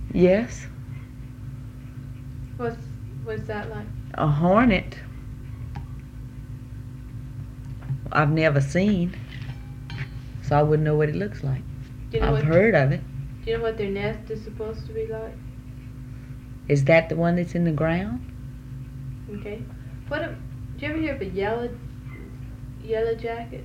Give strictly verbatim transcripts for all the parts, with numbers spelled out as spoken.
Yes. What's what's that like? A hornet. I've never seen, so I wouldn't know what it looks like. Do you know I've what, heard of it. Do you know what their nest is supposed to be like? Is that the one that's in the ground? Okay. What? A, did you ever hear of a yellow yellow jacket?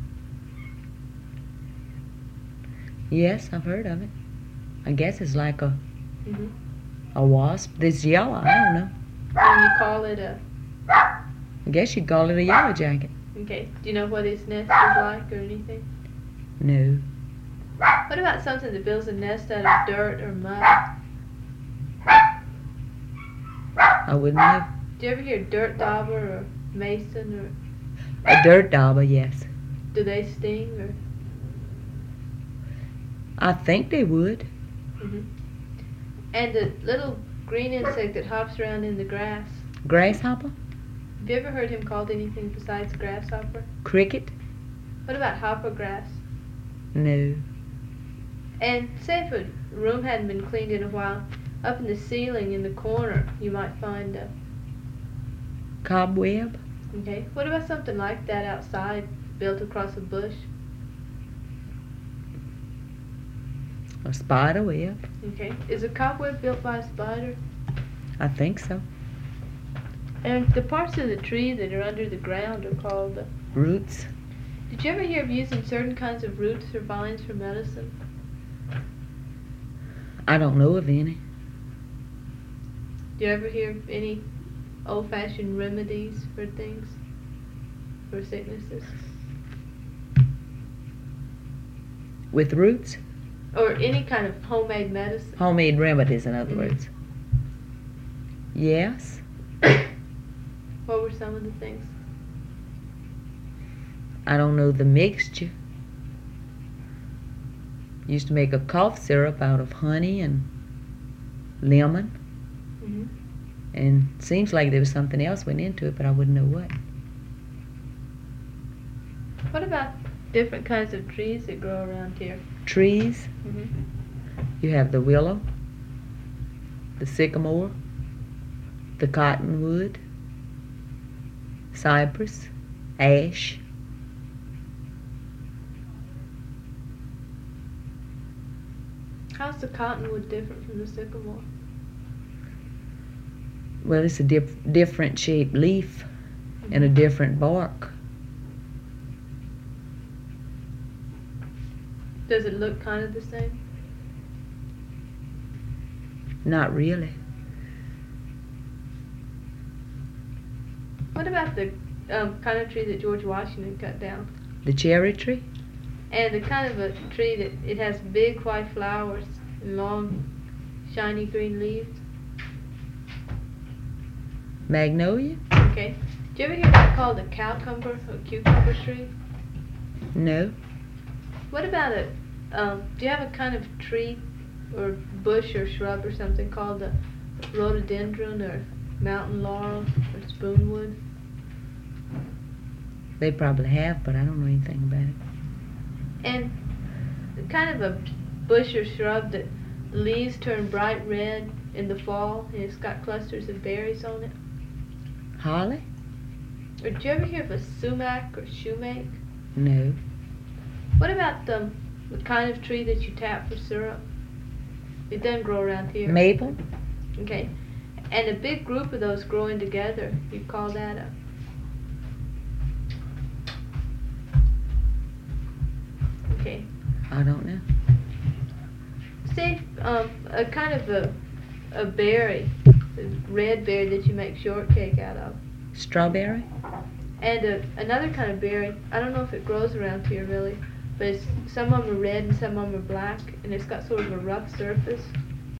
Yes, I've heard of it. I guess it's like a Mhm. a wasp. That's yellow. I don't know. And you call it a. I guess you'd call it a yellow jacket. Okay. Do you know what its nest is like or anything? No. What about something that builds a nest out of dirt or mud? I wouldn't know. Do you ever hear dirt dauber or mason A dirt dauber, yes. or do they sting or? I think they would. Mhm. And the little green insect that hops around in the grass. Grasshopper? Have you ever heard him called anything besides grasshopper? Cricket? What about hoppergrass? No. And say if a room hadn't been cleaned in a while, up in the ceiling in the corner you might find a. Cobweb? Okay. What about something like that outside, built across a bush? A spider web? Okay. Is a cobweb built by a spider? I think so. And the parts of the tree that are under the ground are called. Uh, Roots? did you ever hear of using certain kinds of roots or vines for medicine? I don't know of any. Do you ever hear of any old-fashioned remedies for things, for sicknesses, With roots? or any kind of homemade medicine? Homemade remedies, in other Mhm. words. Yes. What were some of the things? I don't know the mixture. Used to make a cough syrup out of honey and lemon, Mhm. and seems like there was something else went into it, but I wouldn't know what. What about different kinds of trees that grow around here? Trees? Mhm. You have the willow, the sycamore, the cottonwood, cypress, ash. How's the cottonwood different from the sycamore? Well, it's a diff- different shaped leaf and a different bark. Does it look kind of the same? Not really. What about the um, kind of tree that George Washington cut down? The cherry tree? And the kind of a tree that it has big white flowers and long, shiny green leaves? Magnolia? Okay. Did you ever hear that called a cowcumber or cucumber tree? No. What about a, um, do you have a kind of tree or bush or shrub or something called a rhododendron or mountain laurel or spoonwood? They probably have, but I don't know anything about it. And kind of a bush or shrub that leaves turn bright red in the fall and it's got clusters of berries on it. Holly? Or did you ever hear of a sumac or shoemake? No. What about the, the kind of tree that you tap for syrup? It doesn't grow around here. Maple? Okay. And a big group of those growing together, you call that a... Okay. I don't know. Say, um, a kind of a, a berry, a red berry that you make shortcake out of. Strawberry? And a, another kind of berry, I don't know if it grows around here really, but it's, some of them are red and some of them are black, and it's got sort of a rough surface.